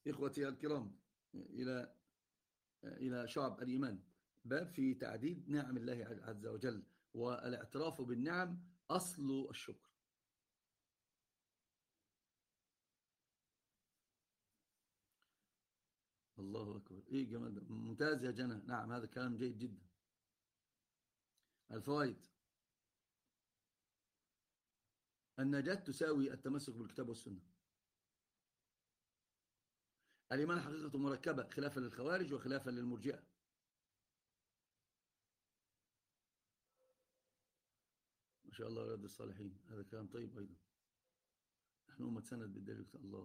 إخوتي الكرام، إلى شعب الإيمان، باب في تعديد نعم الله عز وجل، والاعتراف بالنعم أصل الشكر. الله أكبر، إيه جمال ده، ممتاز يا جنى، نعم هذا كلام جيد جدا. الفوائد: النجاة تساوي التمسك بالكتاب والسنة. الإيمان حقيقة مركبة، خلافا للخوارج وخلافا للمرجئة. ما شاء الله، رياض الصالحين، هذا كلام طيب أيضا. نحن أمة سند بالدليل، الله.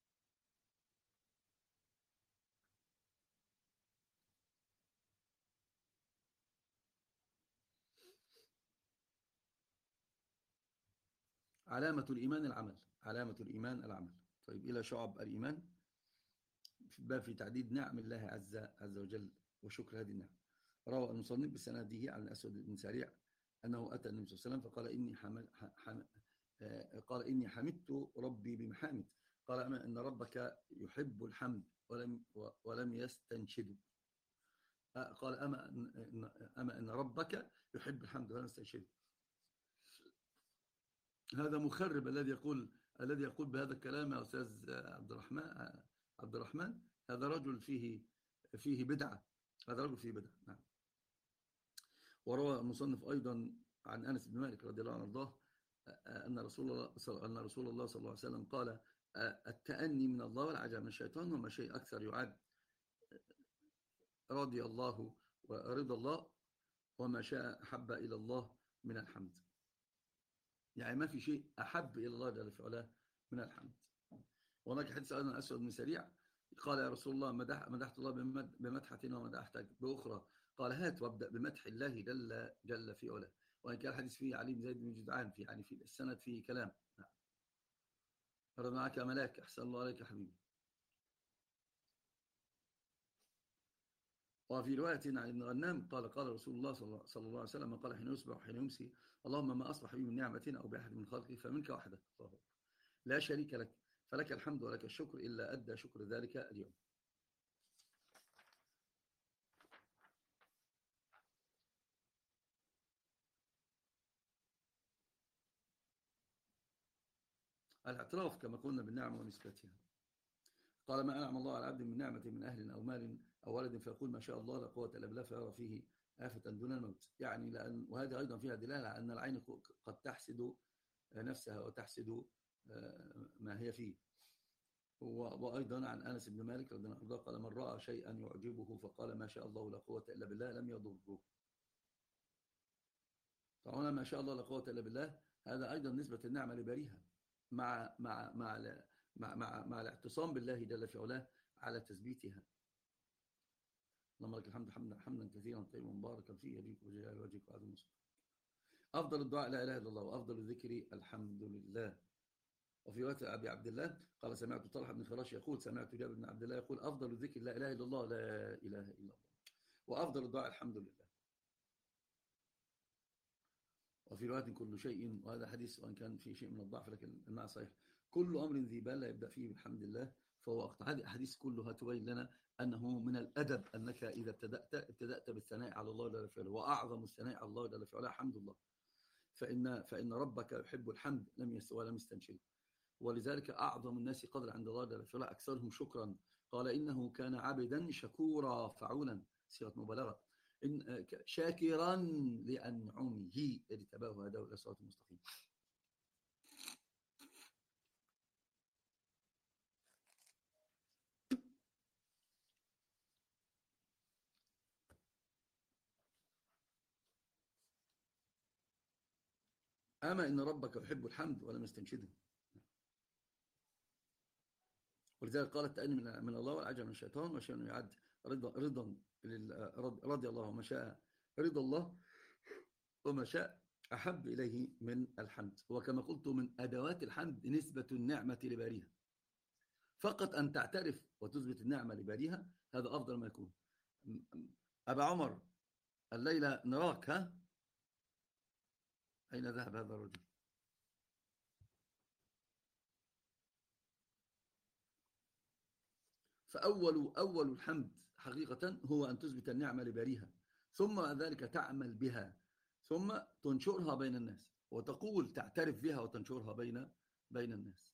علامة الإيمان العمل، علامة الإيمان العمل. طيب، إلى شعب الإيمان، في باب في تعديد نعم الله عز وجل وشكر هذه النعم. روى المصنف بسنده عن الأسود بن سريع أنه أتى النبي صلى الله عليه وسلم فقال قال إني حمدت ربي بمحامد. قال: أما إن ربك يحب الحمد ولم يستنشده. قال: أما إن ربك يحب الحمد ولم يستنشده. هذا مخرب الذي يقول بهذا الكلام يا أستاذ عبد الرحمن. هذا رجل فيه بدعة. هذا رجل فيه بدعة، نعم. وروى المصنف أيضا عن أنس بن مالك رضي الله عنه وارضاه أن رسول الله صلى الله عليه وسلم قال: التأني من الله والعجب من الشيطان، وما شيء أكثر يعاد رضي الله ورضا الله، وما شاء أحب إلى الله من الحمد. يعني ما في شيء أحب إلى الله جل في علاه من الحمد. وهناك حديث أيضا أسود بن سريع قال: يا رسول الله، مدحت الله بمدحة ومدحتك بأخرى. قال: هات وابدأ بمدح الله جل في علاه. وإن كان الحديث فيه علي بن زيد بن جدعان، في السند فيه كلام. نعم. فرد معك يا ملاك، أحسن الله عليك يا حبيبي. وفي رواية عن ابن غنام قال رسول الله صلى الله عليه وسلم: قال حين يصبح وحين يمسي: اللهم ما أصبح بي من نعمة أو بأحد من خلقك فمنك وحدك، الله لا شريك لك، فلك الحمد ولك الشكر، إلا أدى شكر ذلك اليوم. الاعتراف كما قلنا بالنعمة ونسبتها. قال: ما أنعم الله على عبد من نعمة من أهل أو مال أو ولد فيقول ما شاء الله لا قوة إلا بالله، فيرى فيه آفة دون الموت. يعني وهذه أيضا فيها دلالة على أن العين قد تحسد نفسها وتحسد ما هي فيه. وأيضا عن أنس بن مالك رضي الله عنه قال: من رأى شيئا يعجبه فقال ما شاء الله لا قوة إلا بالله لم يضره. طبعا ما شاء الله لا قوة إلا بالله، هذا أيضا نسبة النعمة لباريها، مع مع مع مع الاعتصام بالله جل في علاه على تثبيتها. اللهم لك الحمد حمدا كثيرا طيبا مباركا فيه يليق بجلال وجهك وعظيم سلطانك. أفضل الدعاء لا إله إلا الله، وأفضل الذكر الحمد لله. وفي رواية أبي عبد الله قال: سمعت طلحة بن خراش يقول: سمعت جابر بن عبد الله يقول: أفضل الذكر لا إله إلا الله، لا إله إلا الله، وأفضل الدعاء الحمد لله. وفي رواية كل شيء، وهذا حديث وأن كان فيه شيء من الضعف لكن المعنى صحيح: كل أمر ذي بال لا يبدأ فيه بالحمد لله فهو أخطأ. هذه الأحاديث كلها تبين لنا أنه من الأدب أنك إذا ابتدأت بالثناء على الله جل وعلا، وأعظم الثناء على الله جل وعلا حمد الله. فإن ربك يحب الحمد ولم يستنشده. ولذلك أعظم الناس قدر عند الله جل وعلا أكثرهم شكرا. قال: إنه كان عبدا شكورا فعولا، صيغة مبالغة، شاكرا لأنعمه اجتباه هداه إلى صراط المستقيم. أما إن ربك يحب الحمد ولم يستنشده. ولذلك قال: التأني من الله والعجب من الشيطان، وشأنه يعد رضا رضي الله وما شاء رضا الله، وما شاء أحب إليه من الحمد. وكما قلت من أدوات الحمد نسبة النعمة لباريها. فقط أن تعترف وتثبت النعمة لباريها، هذا أفضل ما يكون. أبا عمر، الليلة نراك، ها؟ أين ذهب هذا الرجل؟ فأول الحمد حقيقة هو أن تثبت النعمة لباريها، ثم بعد ذلك تعمل بها، ثم تنشرها بين الناس، وتقول تعترف بها وتنشرها بين الناس.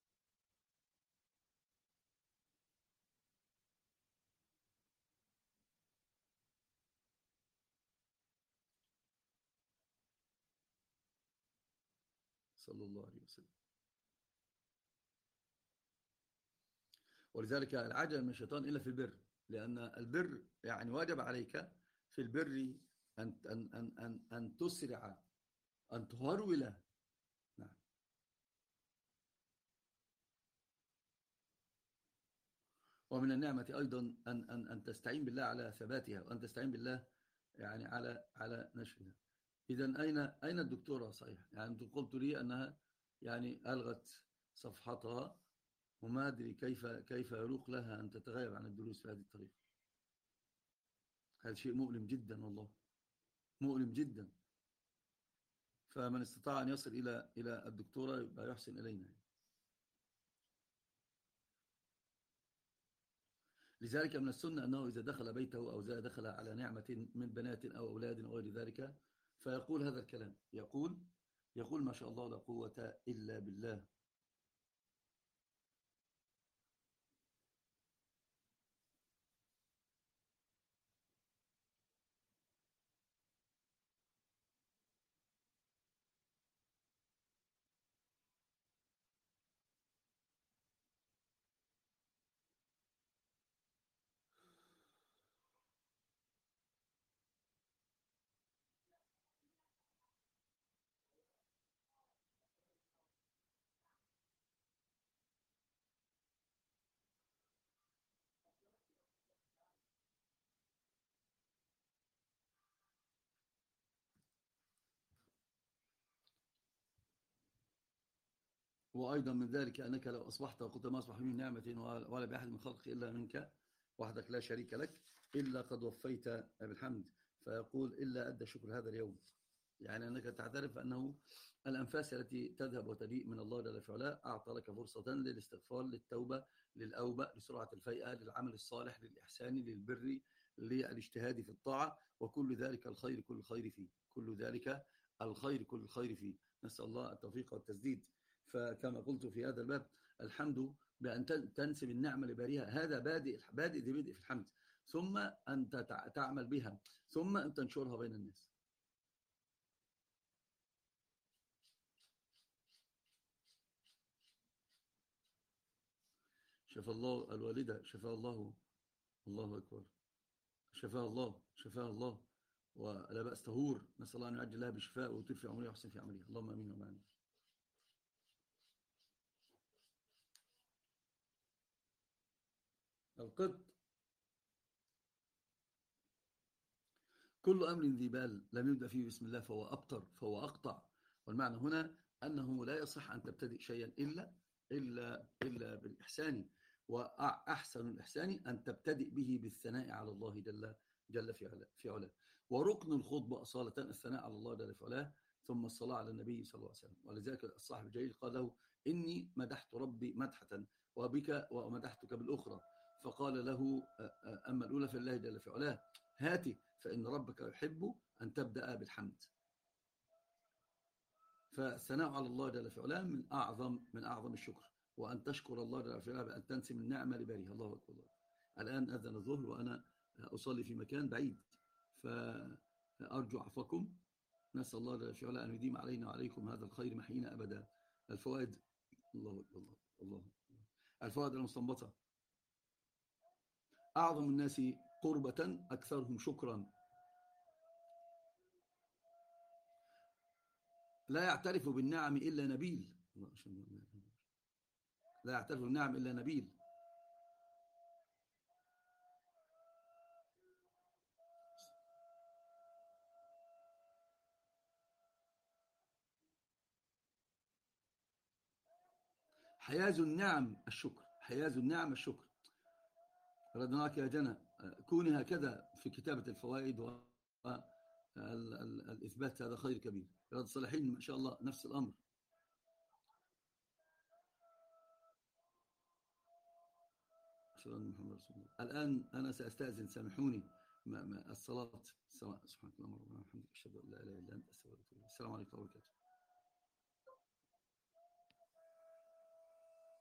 صلى الله عليه وسلم. ولذلك العجل من الشيطان إلا في البر، لأن البر يعني واجب عليك في البر أن تسرع، أن تهرول. نعم. ومن النعمة أيضا أن تستعين بالله على ثباتها، وأن تستعين بالله يعني على نشرها. إذن أين الدكتورة صحيح؟ يعني أنت قلت لي أنها يعني ألغت صفحتها، وما أدري كيف يروق لها أن تتغيب عن الدروس بهذه الطريقة. هذا شيء مؤلم جدا والله، مؤلم جدا. فمن استطاع أن يصل إلى الدكتورة يبقى يحسن إلينا. لذلك من السنة أنه إذا دخل بيته أو إذا دخل على نعمة من بنات أو أولاد أو غير ذلك، فيقول هذا الكلام، يقول ما شاء الله لا قوة إلا بالله. وأيضا من ذلك أنك لو أصبحت وقلت ما أصبح من نعمة ولا بأحد من خلقك إلا منك وحدك لا شريك لك، إلا قد وفيت بالحمد، فيقول إلا أدى شكر هذا اليوم. يعني أنك تعترف أنه الأنفاس التي تذهب وتجيء من الله جل في علاه أعطى لك فرصة للاستغفار، للتوبة، للأوبة، لسرعة الفيئة، للعمل الصالح، للإحسان، للبر، للاجتهاد في الطاعة، وكل ذلك الخير كل الخير فيه، كل ذلك الخير كل الخير فيه. نسأل الله التوفيق والتسديد. فكما قلت في هذا الباب، الحمد بأن تنسب النعمة لباريها، هذا بادئ ذي بدء في الحمد، ثم أنت تعمل بها، ثم أن تنشرها بين الناس. شفى الله الوالدة، شفى الله. الله أكبر. شفى الله، شفى الله. ولا بأس تهور، نسأل الله أن يعجل لها بشفاء ويطيب في عمرها ويحسن في عملها، اللهم أمين ومعنا. القط. كل أمر ذي بال لم يبدأ فيه بسم الله فهو أبتر، فهو أقطع. والمعنى هنا أنه لا يصح أن تبتدئ شيئا إلا بالإحسان، وأحسن الإحسان أن تبتدئ به بالثناء على الله جل في علاه. وركن الخطبة أصالة الثناء على الله جل في علاه، ثم الصلاة على النبي صلى الله عليه وسلم. ولذلك الصاحب الجليل قال له إني مدحت ربي مدحة وبك ومدحتك بالأخرى، فقال له أما الأولى فالله جل في علاه هاتي، فإن ربك يحب أن تبدأ بالحمد. فالثناء على الله جل في علاه من أعظم الشكر، وأن تشكر الله جل في علاه بأن تنسب النعمة لباريه. الله أكبر. الآن أذن الظهر وأنا أصلي في مكان بعيد، فأرجو عفوكم. نسأل الله جل في علاه أن يديم علينا وعليكم هذا الخير محينا أبدا. الفوائد. الله الله الله. الفوائد المستنبطة: أعظم الناس قربة أكثرهم شكرا. لا يعترف بالنعم إلا نبيل. لا يعترف بالنعم إلا نبيل. حياز النعم الشكر، حياز النعم الشكر. ردناك يا جنى، كوني هكذا في كتابة الفوائد والإثبات، هذا خير كبير. رياض الصالحين ما شاء الله نفس الأمر. أشهد أن محمد رسول الله. الآن أنا سأستأذن، سامحوني، الصلاة. سبحانك اللهم وبحمدك، أشهد أن لا إله إلا أنت، أستغفرك. السلام عليكم ورحمة الله وبركاته.